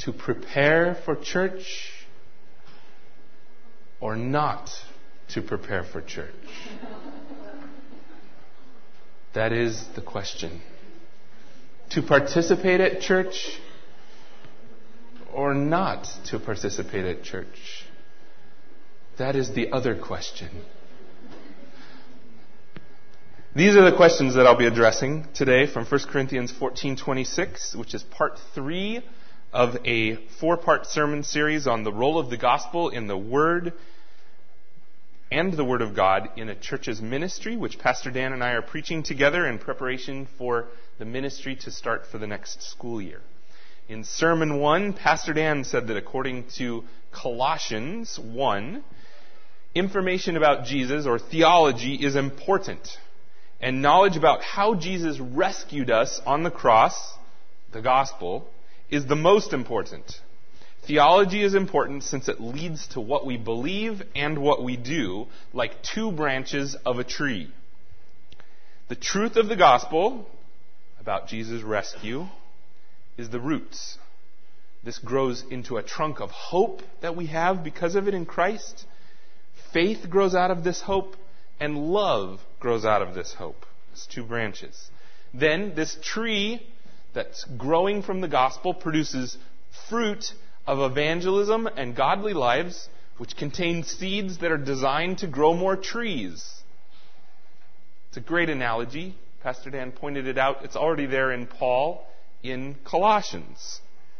to prepare for church or not to prepare for church? That is the question. To participate at church or not to participate at church? That is the other question. These are the questions that I'll be addressing today from 1 Corinthians 14:26, which is part 3 of a 4-part sermon series on the role of the gospel in the Word and the Word of God in a church's ministry, which Pastor Dan and I are preaching together in preparation for the ministry to start for the next school year. In Sermon 1, Pastor Dan said that according to Colossians 1, information about Jesus, or theology, is important. And knowledge about how Jesus rescued us on the cross, the gospel, is the most important. Theology is important since it leads to what we believe and what we do, like 2 branches of a tree. The truth of the gospel about Jesus' rescue is the roots. This grows into a trunk of hope that we have because of it in Christ. Faith grows out of this hope, and love grows out of this hope. It's 2 branches. Then this tree that's growing from the gospel produces fruit of evangelism and godly lives, which contain seeds that are designed to grow more trees. It's a great analogy. Pastor Dan pointed it out. It's already there in Paul in Colossians.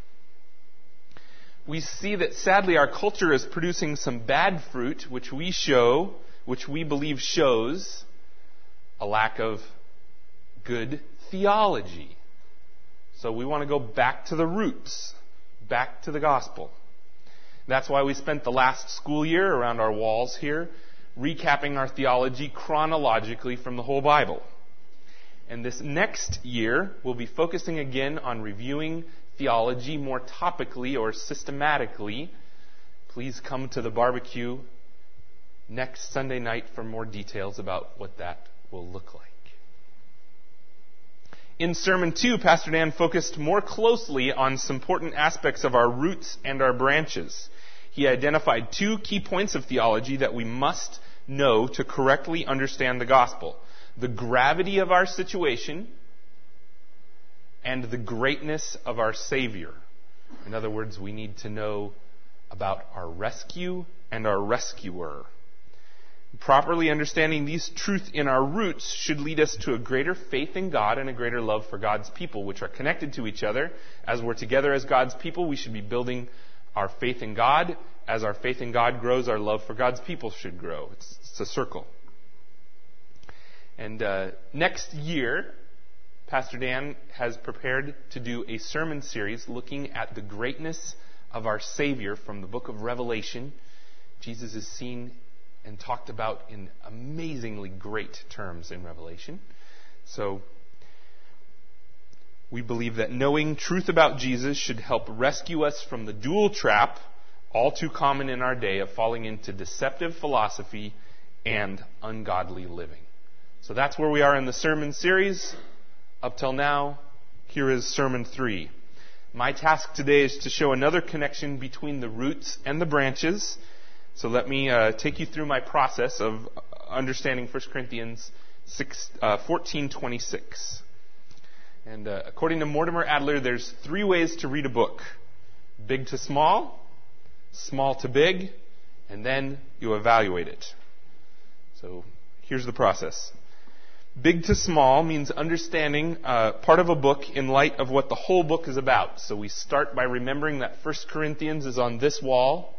We see that sadly our culture is producing some bad fruit, which we believe shows a lack of good theology. So we want to go back to the roots, back to the gospel. That's why we spent the last school year around our walls here recapping our theology chronologically from the whole Bible. And this next year, we'll be focusing again on reviewing theology more topically or systematically. Please come to the barbecue next Sunday night for more details about what that will look like. In Sermon 2, Pastor Dan focused more closely on some important aspects of our roots and our branches. He identified 2 key points of theology that we must know to correctly understand the gospel: the gravity of our situation and the greatness of our Savior. In other words, we need to know about our rescue and our rescuer. Properly understanding these truths in our roots should lead us to a greater faith in God and a greater love for God's people, which are connected to each other. As we're together as God's people, we should be building our faith in God. As our faith in God grows, our love for God's people should grow. It's a circle. And next year, Pastor Dan has prepared to do a sermon series looking at the greatness of our Savior from the book of Revelation. Jesus is seen and talked about in amazingly great terms in Revelation. So we believe that knowing truth about Jesus should help rescue us from the dual trap, all too common in our day, of falling into deceptive philosophy and ungodly living. So that's where we are in the sermon series. Up till now, here is Sermon 3. My task today is to show another connection between the roots and the branches. So let me take you through my process of understanding 1 Corinthians 14:26. And according to Mortimer Adler, there's 3 ways to read a book: big to small, small to big, and then you evaluate it. So here's the process. Big to small means understanding part of a book in light of what the whole book is about. So we start by remembering that 1 Corinthians is on this wall.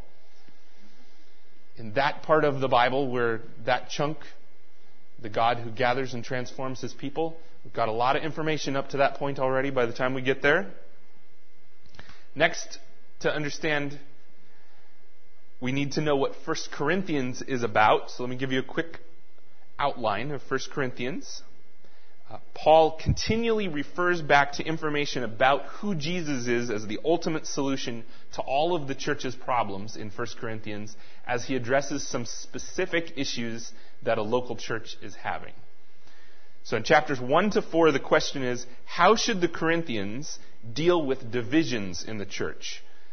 In that part of the Bible where that chunk, the God who gathers and transforms His people, we've got a lot of information up to that point already by the time we get there. Next, to understand, we need to know what 1 Corinthians is about. So let me give you a quick outline of 1 Corinthians. Paul continually refers back to information about who Jesus is as the ultimate solution to all of the church's problems in 1 Corinthians as he addresses some specific issues that a local church is having. So in chapters 1 to 4, the question is, how should the Corinthians deal with divisions in the church?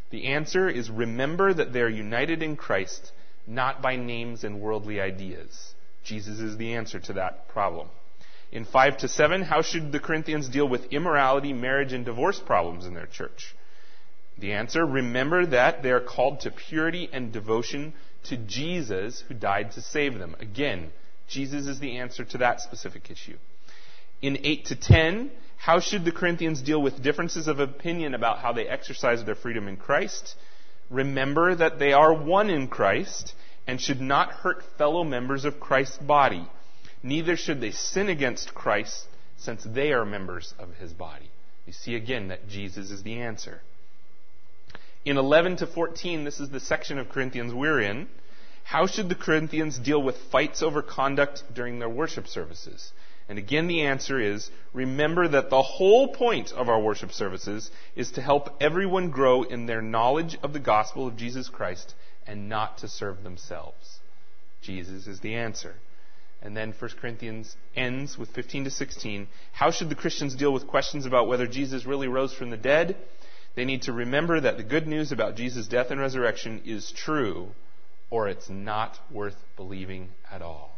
The answer is remember that they are united in Christ, not by names and worldly ideas. Jesus is the answer to that problem. In 5-7, how should the Corinthians deal with immorality, marriage, and divorce problems in their church? The answer, remember that they are called to purity and devotion to Jesus who died to save them. Again, Jesus is the answer to that specific issue. In 8-10, how should the Corinthians deal with differences of opinion about how they exercise their freedom in Christ? Remember that they are one in Christ and should not hurt fellow members of Christ's body. Neither should they sin against Christ, since they are members of his body. You see again that Jesus is the answer. In 11-14, this is the section of Corinthians we're in. How should the Corinthians deal with fights over conduct during their worship services? And again, the answer is, remember that the whole point of our worship services is to help everyone grow in their knowledge of the gospel of Jesus Christ and not to serve themselves. Jesus is the answer. And then 1 Corinthians ends with 15-16. How should the Christians deal with questions about whether Jesus really rose from the dead? They need to remember that the good news about Jesus' death and resurrection is true, or it's not worth believing at all.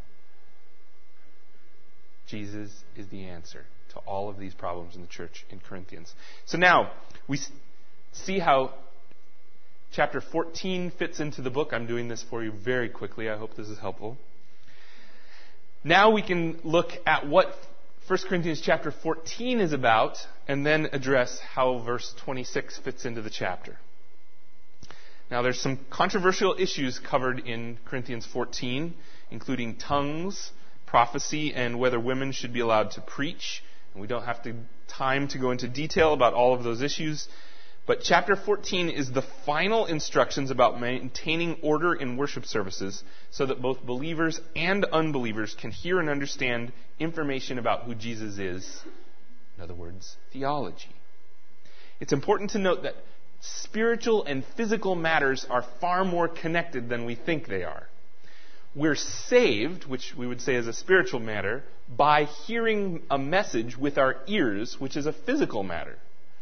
Jesus is the answer to all of these problems in the church in Corinthians. So now, we see how chapter 14 fits into the book. I'm doing this for you very quickly. I hope this is helpful. Now we can look at what 1 Corinthians chapter 14 is about and then address how verse 26 fits into the chapter. Now there's some controversial issues covered in Corinthians 14, including tongues, prophecy, and whether women should be allowed to preach. And we don't have time to go into detail about all of those issues. But chapter 14 is the final instructions about maintaining order in worship services so that both believers and unbelievers can hear and understand information about who Jesus is. In other words, theology. It's important to note that spiritual and physical matters are far more connected than we think they are. We're saved, which we would say is a spiritual matter, by hearing a message with our ears, which is a physical matter.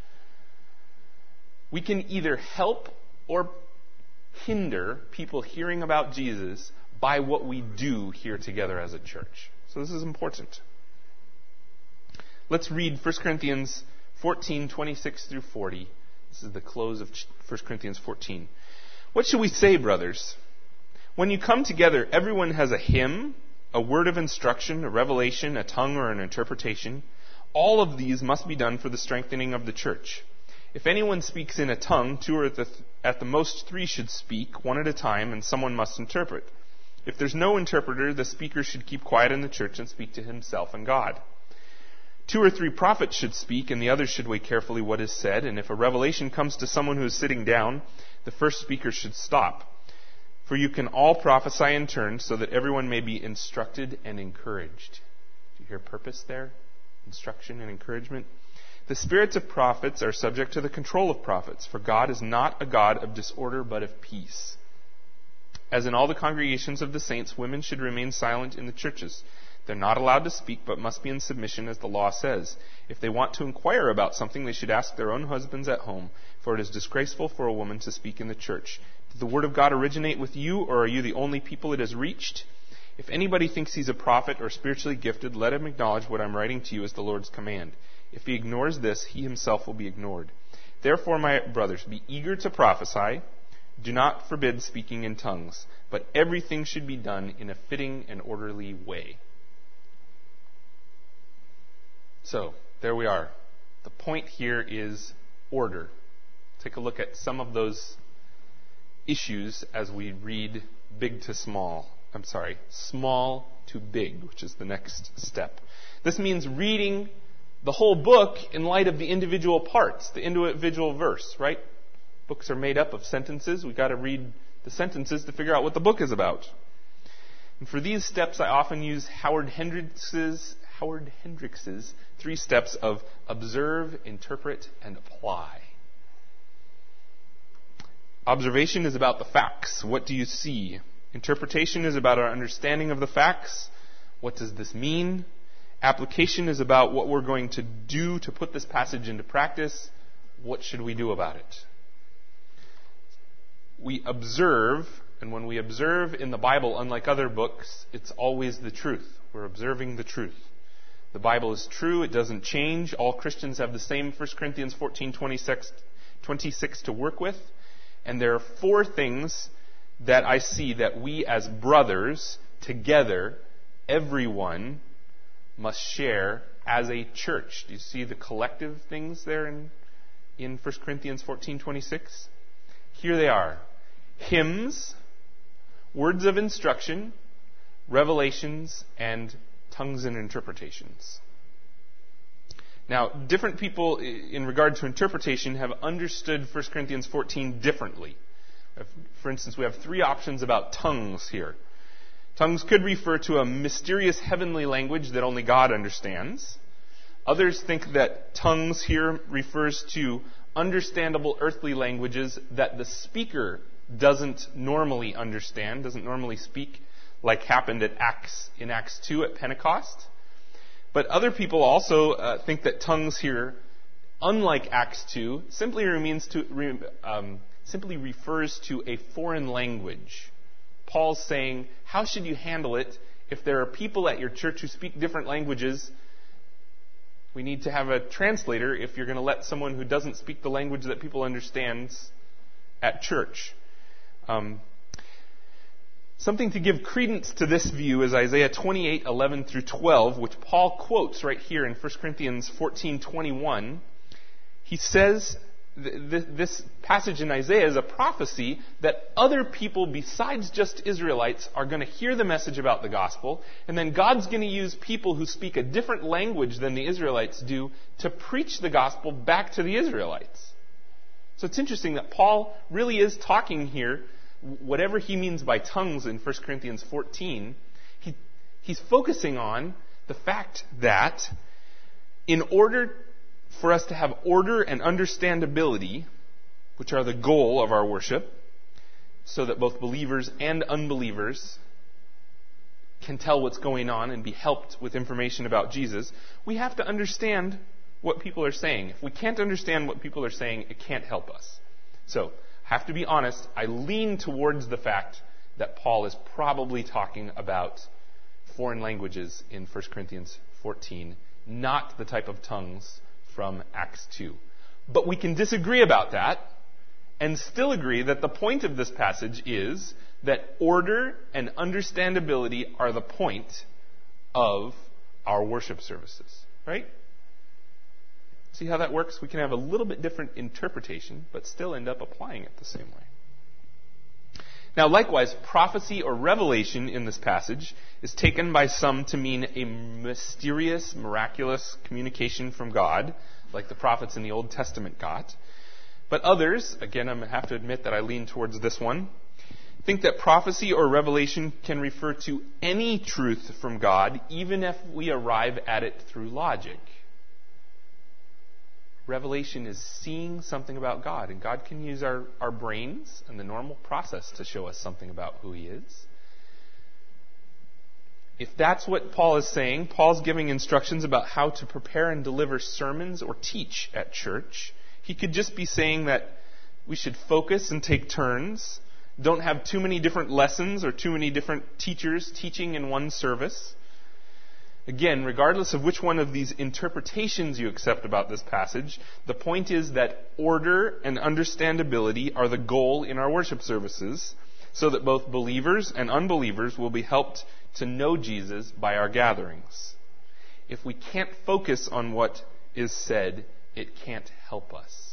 We can either help or hinder people hearing about Jesus by what we do here together as a church. So this is important. Let's read 1 Corinthians 14, 26 through 40. This is the close of 1 Corinthians 14. What should we say, brothers? When you come together, everyone has a hymn, a word of instruction, a revelation, a tongue, or an interpretation. All of these must be done for the strengthening of the church. If anyone speaks in a tongue, 2 or at the most 3 should speak, 1 at a time, and someone must interpret. If there's no interpreter, the speaker should keep quiet in the church and speak to himself and God. 2 or 3 prophets should speak, and the others should weigh carefully what is said. And if a revelation comes to someone who is sitting down, the first speaker should stop. For you can all prophesy in turn, so that everyone may be instructed and encouraged. Do you hear purpose there? Instruction and encouragement. The spirits of prophets are subject to the control of prophets, for God is not a God of disorder, but of peace. As in all the congregations of the saints, women should remain silent in the churches. They're not allowed to speak, but must be in submission, as the law says. If they want to inquire about something, they should ask their own husbands at home, for it is disgraceful for a woman to speak in the church. Did the word of God originate with you, or are you the only people it has reached? If anybody thinks he's a prophet or spiritually gifted, let him acknowledge what I'm writing to you as the Lord's command. If he ignores this, he himself will be ignored. Therefore, my brothers, be eager to prophesy. Do not forbid speaking in tongues, but everything should be done in a fitting and orderly way. So, there we are. The point here is order. Take a look at some of those issues as we read small to big, which is the next step. This means reading the whole book in light of the individual parts, the individual verse, right? Books are made up of sentences. We've got to read the sentences to figure out what the book is about. And for these steps, I often use Howard Hendricks' 3 steps of observe, interpret, and apply. Observation is about the facts. What do you see? Interpretation is about our understanding of the facts. What does this mean? Application is about what we're going to do to put this passage into practice. What should we do about it? we observe, and when we observe in the Bible, unlike other books, it's always the truth. We're observing the truth. The Bible is true. It doesn't change. All Christians have the same 1 Corinthians 14:26 to work with. And there are 4 things that I see that we as brothers, together, everyone, must share as a church. Do you see the collective things there in 1 Corinthians 14:26? Here they are. Hymns, words of instruction, revelations, and tongues and interpretations. Now, different people in regard to interpretation have understood 1 Corinthians 14 differently. For instance, we have 3 options about tongues here. Tongues could refer to a mysterious heavenly language that only God understands. Others think that tongues here refers to understandable earthly languages that the speaker doesn't normally understand, doesn't normally speak, like happened in Acts 2 at Pentecost. But other people also think that tongues here, unlike Acts 2, simply refers to a foreign language. Paul's saying, how should you handle it if there are people at your church who speak different languages? We need to have a translator if you're going to let someone who doesn't speak the language that people understand at church. Something to give credence to this view is Isaiah 28:11 through 12, which Paul quotes right here in 1 Corinthians 14:21. He says this passage in Isaiah is a prophecy that other people besides just Israelites are going to hear the message about the gospel, and then God's going to use people who speak a different language than the Israelites do to preach the gospel back to the Israelites. So it's interesting that Paul really is talking here, whatever he means by tongues in 1 Corinthians 14, he's focusing on the fact that in order for us to have order and understandability, which are the goal of our worship, so that both believers and unbelievers can tell what's going on and be helped with information about Jesus, we have to understand what people are saying. If we can't understand what people are saying, it can't help us. So, I have to be honest, I lean towards the fact that Paul is probably talking about foreign languages in 1 Corinthians 14, not the type of tongues from Acts 2. But we can disagree about that and still agree that the point of this passage is that order and understandability are the point of our worship services. Right? See how that works? We can have a little bit different interpretation, but still end up applying it the same way. Now, likewise, prophecy or revelation in this passage is taken by some to mean a mysterious, miraculous communication from God, like the prophets in the Old Testament got. But others, again, I'm going to have to admit that I lean towards this one, think that prophecy or revelation can refer to any truth from God, even if we arrive at it through logic. Revelation is seeing something about God, and God can use our brains and the normal process to show us something about who He is. If that's what Paul is saying, Paul's giving instructions about how to prepare and deliver sermons or teach at church. He could just be saying that we should focus and take turns, don't have too many different lessons or too many different teachers teaching in one service. Again, regardless of which one of these interpretations you accept about this passage, the point is that order and understandability are the goal in our worship services, so that both believers and unbelievers will be helped to know Jesus by our gatherings. If we can't focus on what is said, it can't help us.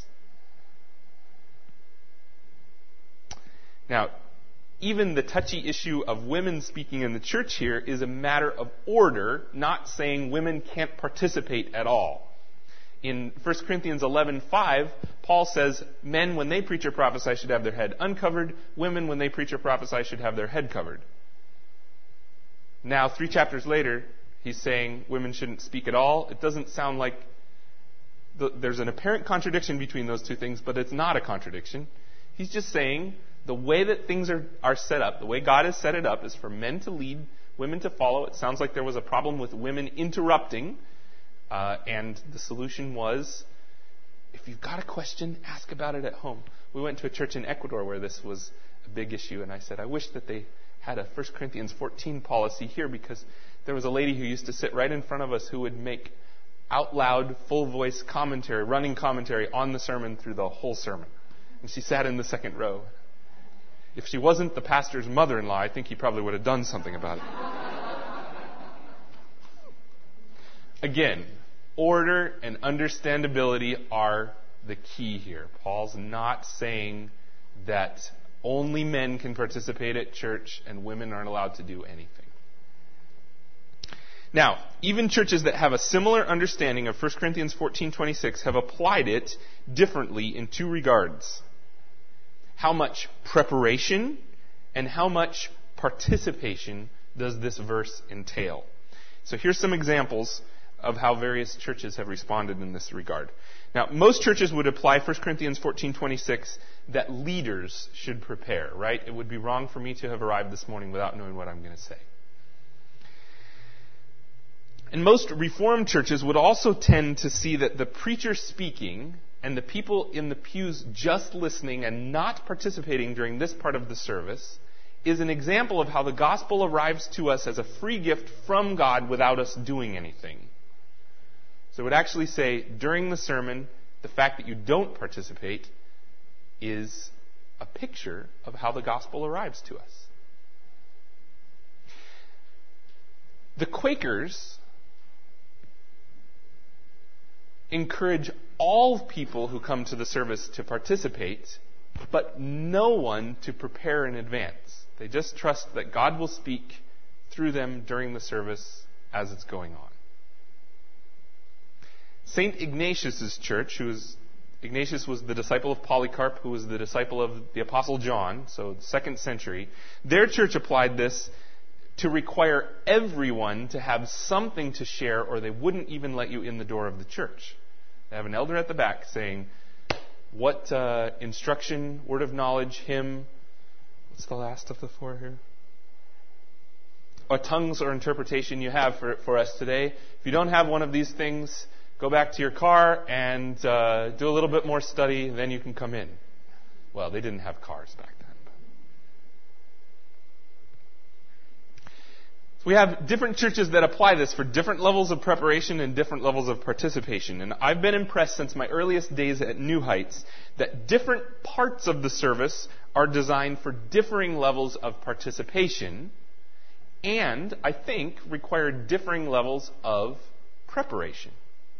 Now, even the touchy issue of women speaking in the church here is a matter of order, not saying women can't participate at all. In 1 Corinthians 11:5, Paul says, men, when they preach or prophesy, should have their head uncovered. Women, when they preach or prophesy, should have their head covered. Now, 3 chapters later, he's saying women shouldn't speak at all. It doesn't sound like there's an apparent contradiction between those two things, but it's not a contradiction. He's just saying the way that things are set up, the way God has set it up, is for men to lead, women to follow. It sounds like there was a problem with women interrupting, and the solution was, if you've got a question, ask about it at home. We went to a church in Ecuador where this was a big issue, and I said, I wish that they had a 1 Corinthians 14 policy here, because there was a lady who used to sit right in front of us who would make out loud, full voice commentary, running commentary on the sermon through the whole sermon. And she sat in the second row. If she wasn't the pastor's mother-in-law, I think he probably would have done something about it. Again, order and understandability are the key here. Paul's not saying that only men can participate at church and women aren't allowed to do anything. Now, even churches that have a similar understanding of 1 Corinthians 14:26 have applied it differently in two regards. How much preparation and how much participation does this verse entail? So here's some examples of how various churches have responded in this regard. Now, most churches would apply 1 Corinthians 14:26 that leaders should prepare, right? It would be wrong for me to have arrived this morning without knowing what I'm going to say. And most Reformed churches would also tend to see that the preacher speaking and the people in the pews just listening and not participating during this part of the service is an example of how the gospel arrives to us as a free gift from God without us doing anything. So it would actually say, during the sermon, the fact that you don't participate is a picture of how the gospel arrives to us. The Quakers encourage all people who come to the service to participate, but no one to prepare in advance. They just trust that God will speak through them during the service as it's going on. St. Ignatius' church, Ignatius was the disciple of Polycarp, who was the disciple of the Apostle John, so the 2nd century. Their church applied this to require everyone to have something to share, or they wouldn't even let you in the door of the church. They have an elder at the back saying, what instruction, word of knowledge, hymn, what's the last of the four here? Or tongues or interpretation you have for us today. If you don't have one of these things, go back to your car and do a little bit more study, then you can come in. Well, they didn't have cars back then. We have different churches that apply this for different levels of preparation and different levels of participation. And I've been impressed since my earliest days at New Heights that different parts of the service are designed for differing levels of participation and, I think, require differing levels of preparation.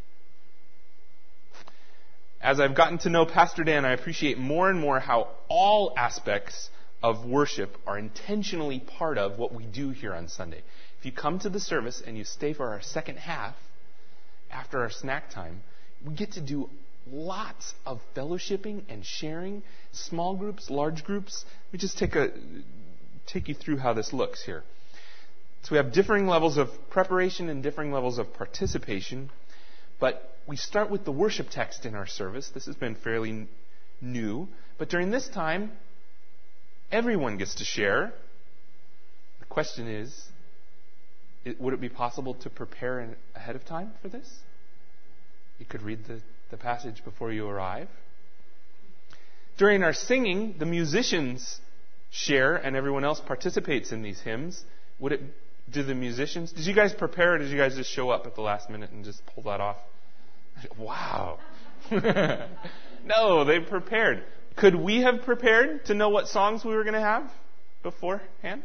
As I've gotten to know Pastor Dan, I appreciate more and more how all aspects of worship are intentionally part of what we do here on Sunday. If you come to the service and you stay for our second half, after our snack time, we get to do lots of fellowshipping and sharing, small groups, large groups. Let me just take you through how this looks here. So we have differing levels of preparation and differing levels of participation, but we start with the worship text in our service. This has been fairly new, but during this time, everyone gets to share. The question is, would it be possible to prepare ahead of time for this? You could read the passage before you arrive. During our singing, the musicians share and everyone else participates in these hymns. Did you guys prepare, or did you guys just show up at the last minute and just pull that off? Wow. No, they prepared. Could we have prepared to know what songs we were going to have beforehand?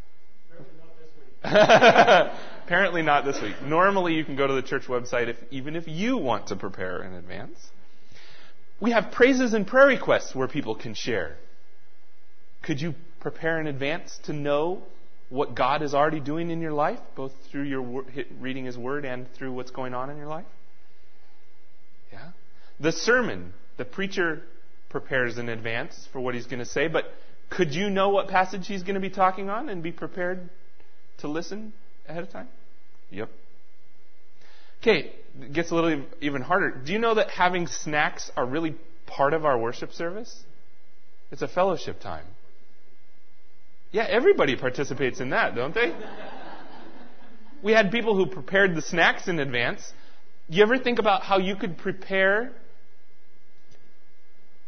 Apparently not this week. Normally you can go to the church website even if you want to prepare in advance. We have praises and prayer requests where people can share. Could you prepare in advance to know what God is already doing in your life, both through your reading His Word and through what's going on in your life? Yeah. The sermon, the preacher prepares in advance for what he's going to say, but could you know what passage he's going to be talking on and be prepared to listen ahead of time? Yep. Okay, it gets a little even harder. Do you know that having snacks are really part of our worship service? It's a fellowship time. Yeah, everybody participates in that, don't they? We had people who prepared the snacks in advance. Do you ever think about how you could prepare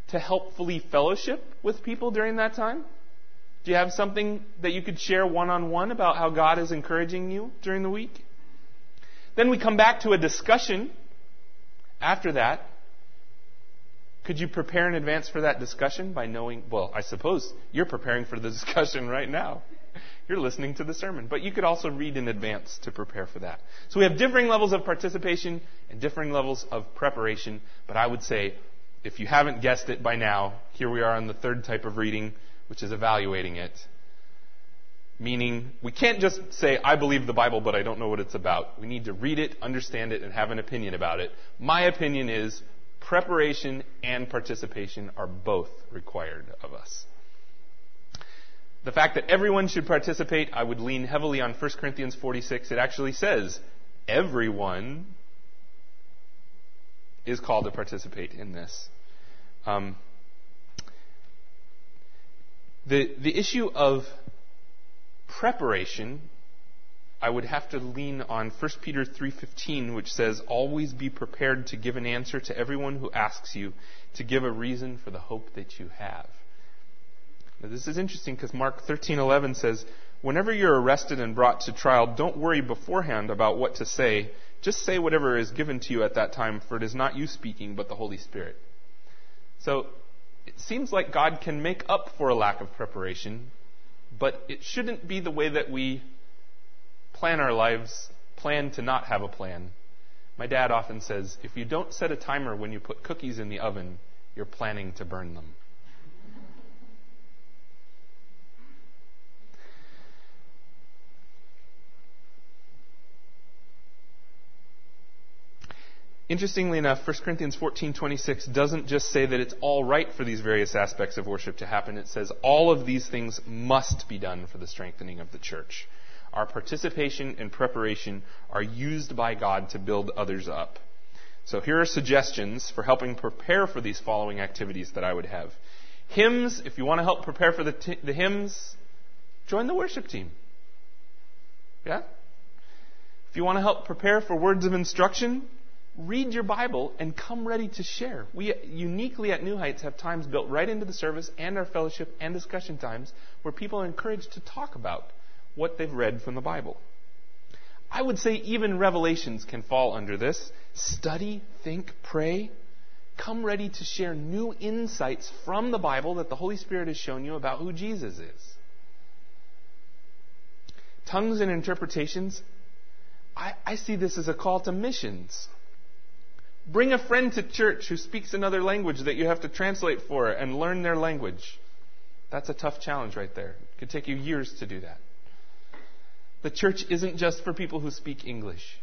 to helpfully fellowship with people during that time? Do you have something that you could share one-on-one about how God is encouraging you during the week? Then we come back to a discussion after that. Could you prepare in advance for that discussion by knowing, well, I suppose you're preparing for the discussion right now. You're listening to the sermon. But you could also read in advance to prepare for that. So we have differing levels of participation and differing levels of preparation. But I would say, if you haven't guessed it by now, here we are on the third type of reading, which is evaluating it. Meaning, we can't just say, I believe the Bible, but I don't know what it's about. We need to read it, understand it, and have an opinion about it. My opinion is preparation and participation are both required of us. The fact that everyone should participate, I would lean heavily on 1 Corinthians 46. It actually says everyone is called to participate in this. The issue of preparation, I would have to lean on 1 Peter 3:15, which says, always be prepared to give an answer to everyone who asks you, to give a reason for the hope that you have. Now, this is interesting because Mark 13:11 says, whenever you're arrested and brought to trial, don't worry beforehand about what to say. Just say whatever is given to you at that time, for it is not you speaking, but the Holy Spirit. So, it seems like God can make up for a lack of preparation, but it shouldn't be the way that we plan our lives, plan to not have a plan. My dad often says, if you don't set a timer when you put cookies in the oven, you're planning to burn them. Interestingly enough, 1 Corinthians 14:26 doesn't just say that it's all right for these various aspects of worship to happen. It says all of these things must be done for the strengthening of the church. Our participation and preparation are used by God to build others up. So here are suggestions for helping prepare for these following activities that I would have. Hymns, if you want to help prepare for the hymns, join the worship team. Yeah? If you want to help prepare for words of instruction, read your Bible and come ready to share. We uniquely at New Heights have times built right into the service and our fellowship and discussion times where people are encouraged to talk about what they've read from the Bible. I would say even Revelations can fall under this. Study, think, pray. Come ready to share new insights from the Bible that the Holy Spirit has shown you about who Jesus is. Tongues and interpretations, I see this as a call to missions. Bring a friend to church who speaks another language that you have to translate for and learn their language. That's a tough challenge right there. It could take you years to do that. The church isn't just for people who speak English.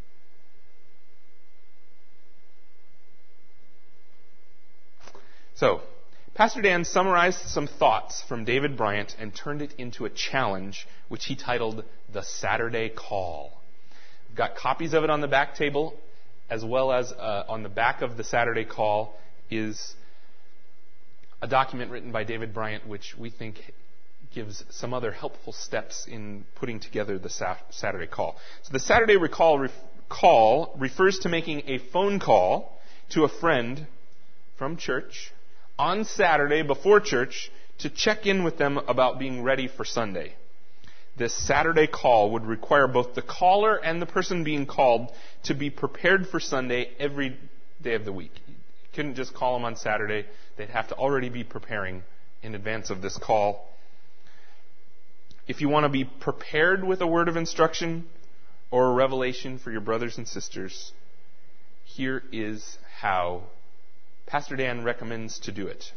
So, Pastor Dan summarized some thoughts from David Bryant and turned it into a challenge, which he titled The Saturday Call. I've got copies of it on the back table, as well as on the back of the Saturday Call is a document written by David Bryant, which we think gives some other helpful steps in putting together the Saturday Call. So the Saturday Call refers to making a phone call to a friend from church on Saturday before church to check in with them about being ready for Sunday. This Saturday call would require both the caller and the person being called to be prepared for Sunday every day of the week. You couldn't just call them on Saturday. They'd have to already be preparing in advance of this call. If you want to be prepared with a word of instruction or a revelation for your brothers and sisters, here is how Pastor Dan recommends to do it.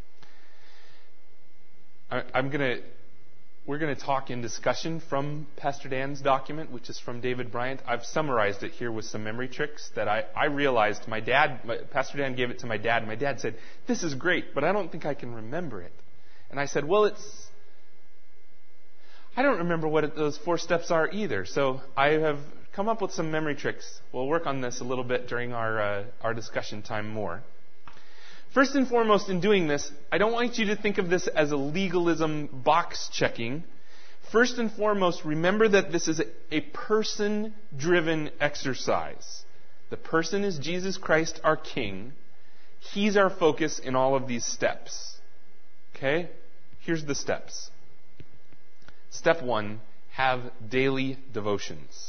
We're going to talk in discussion from Pastor Dan's document, which is from David Bryant. I've summarized it here with some memory tricks that I realized Pastor Dan gave it to my dad. And my dad said, "This is great, but I don't think I can remember it." And I said, "Well, I don't remember what those 4 steps are either." So I have come up with some memory tricks. We'll work on this a little bit during our discussion time more. First and foremost, in doing this, I don't want you to think of this as a legalism box checking. First and foremost, remember that this is a person-driven exercise. The person is Jesus Christ, our King. He's our focus in all of these steps. Okay? Here's the steps. Step 1, have daily devotions.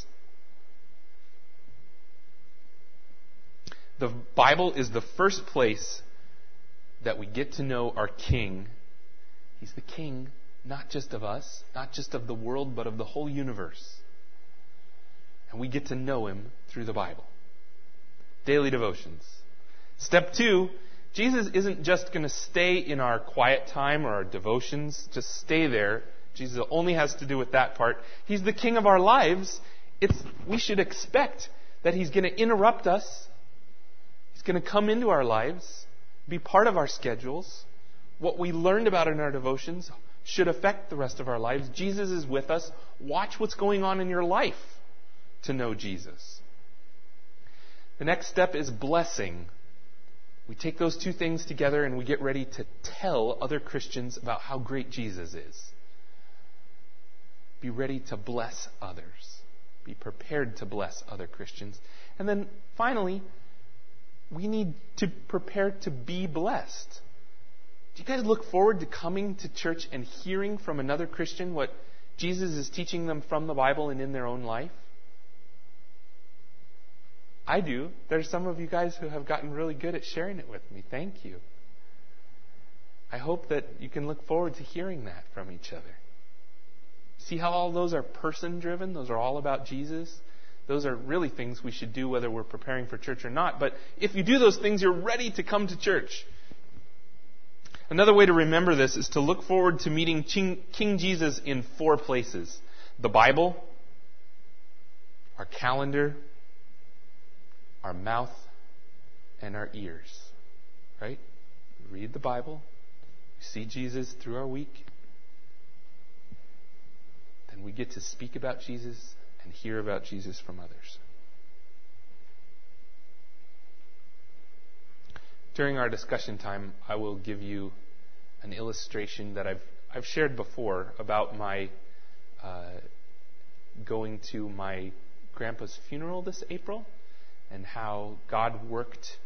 The Bible is the first place that we get to know our King. He's the King, not just of us, not just of the world, but of the whole universe. And we get to know Him through the Bible. Daily devotions. Step 2, Jesus isn't just going to stay in our quiet time or our devotions, just stay there. Jesus only has to do with that part. He's the King of our lives. We should expect that He's going to interrupt us. He's going to come into our lives, be part of our schedules. What we learned about in our devotions should affect the rest of our lives. Jesus is with us. Watch what's going on in your life to know Jesus. The next step is blessing. We take those two things together and we get ready to tell other Christians about how great Jesus is. Be ready to bless others. Be prepared to bless other Christians. And then finally, we need to prepare to be blessed. Do you guys look forward to coming to church and hearing from another Christian what Jesus is teaching them from the Bible and in their own life? I do. There's some of you guys who have gotten really good at sharing it with me. Thank you. I hope that you can look forward to hearing that from each other. See how all those are person-driven? Those are all about Jesus. Those are really things we should do whether we're preparing for church or not. But if you do those things, you're ready to come to church. Another way to remember this is to look forward to meeting King Jesus in 4 places. The Bible, our calendar, our mouth, and our ears. Right? We read the Bible. We see Jesus through our week. Then we get to speak about Jesus and hear about Jesus from others. During our discussion time, I will give you an illustration that I've shared before about my going to my grandpa's funeral this April and how God worked.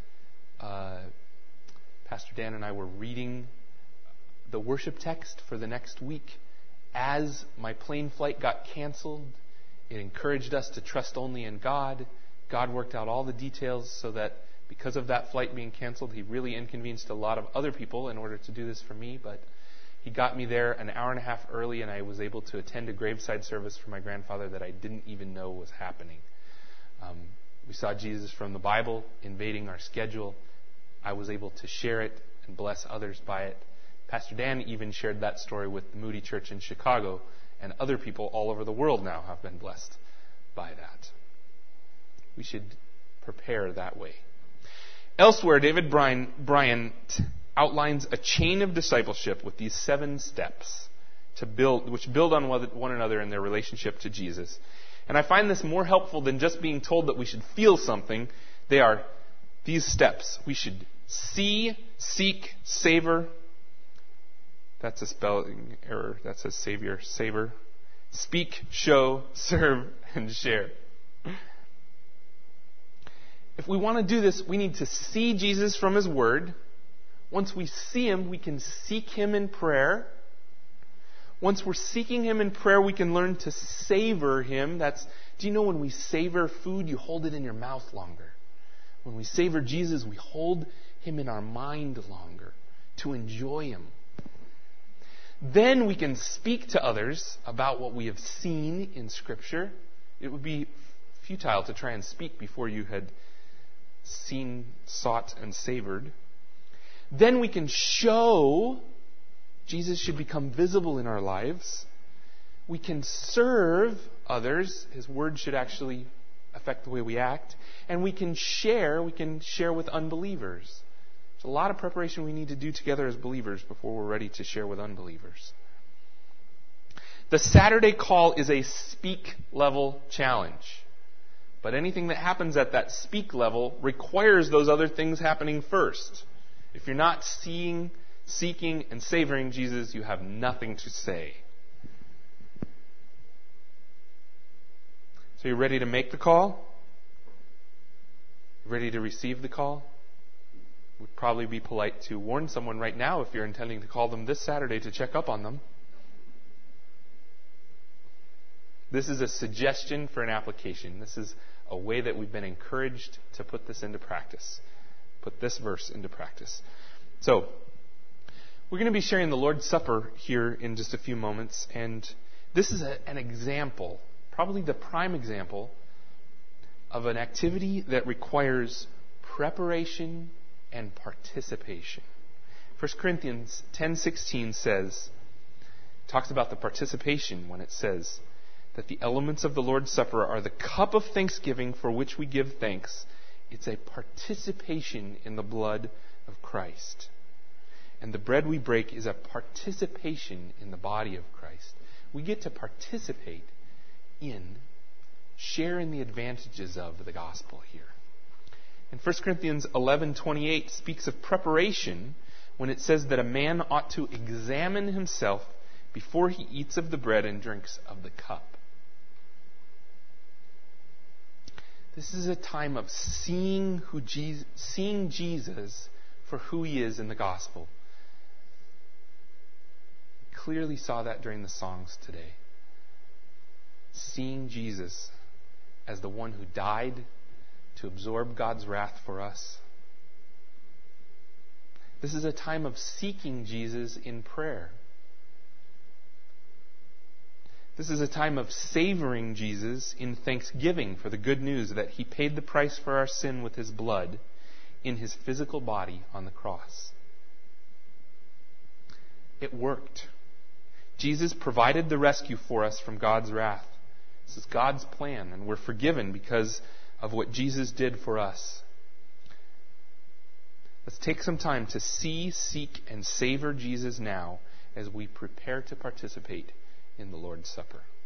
Pastor Dan and I were reading the worship text for the next week. As my plane flight got canceled, it encouraged us to trust only in God. God worked out all the details so that because of that flight being canceled, He really inconvenienced a lot of other people in order to do this for me. But He got me there an hour and a half early, and I was able to attend a graveside service for my grandfather that I didn't even know was happening. We saw Jesus from the Bible invading our schedule. I was able to share it and bless others by it. Pastor Dan even shared that story with the Moody Church in Chicago, and other people all over the world now have been blessed by that. We should prepare that way. Elsewhere, David Bryant outlines a chain of discipleship with these 7 steps which build on one another in their relationship to Jesus. And I find this more helpful than just being told that we should feel something. They are these steps. We should see, seek, savor. That's a spelling error. That says Savior, savor. Speak, show, serve, and share. If we want to do this, we need to see Jesus from His Word. Once we see Him, we can seek Him in prayer. Once we're seeking Him in prayer, we can learn to savor Him. Do you know when we savor food, you hold it in your mouth longer? When we savor Jesus, we hold Him in our mind longer to enjoy Him. Then we can speak to others about what we have seen in Scripture. It would be futile to try and speak before you had seen, sought, and savored. Then we can show. Jesus should become visible in our lives. We can serve others. His Word should actually affect the way we act. And we can share with unbelievers. There's a lot of preparation we need to do together as believers before we're ready to share with unbelievers. The Saturday call is a speak level challenge. But anything that happens at that speak level requires those other things happening first. If you're not seeing, seeking, and savoring Jesus, you have nothing to say. So you ready to make the call? Ready to receive the call? would probably be polite to warn someone right now if you're intending to call them this Saturday to check up on them. This is a suggestion for an application. This is a way that we've been encouraged to put this into practice. Put this verse into practice. So, we're going to be sharing the Lord's Supper here in just a few moments, and this is an example, probably the prime example, of an activity that requires preparation and participation. 1 Corinthians 10:16 talks about the participation when it says that the elements of the Lord's Supper are the cup of thanksgiving for which we give thanks. It's a participation in the blood of Christ. And the bread we break is a participation in the body of Christ. We get to participate in, share in the advantages of the gospel here. And 1 Corinthians 11:28 speaks of preparation when it says that a man ought to examine himself before he eats of the bread and drinks of the cup. This is a time of seeing Jesus for who he is in the gospel. We clearly saw that during the songs today. Seeing Jesus as the one who died to absorb God's wrath for us. This is a time of seeking Jesus in prayer. This is a time of savoring Jesus in thanksgiving for the good news that he paid the price for our sin with his blood in his physical body on the cross. It worked. Jesus provided the rescue for us from God's wrath. This is God's plan, and we're forgiven because of what Jesus did for us. Let's take some time to see, seek, and savor Jesus now as we prepare to participate in the Lord's Supper.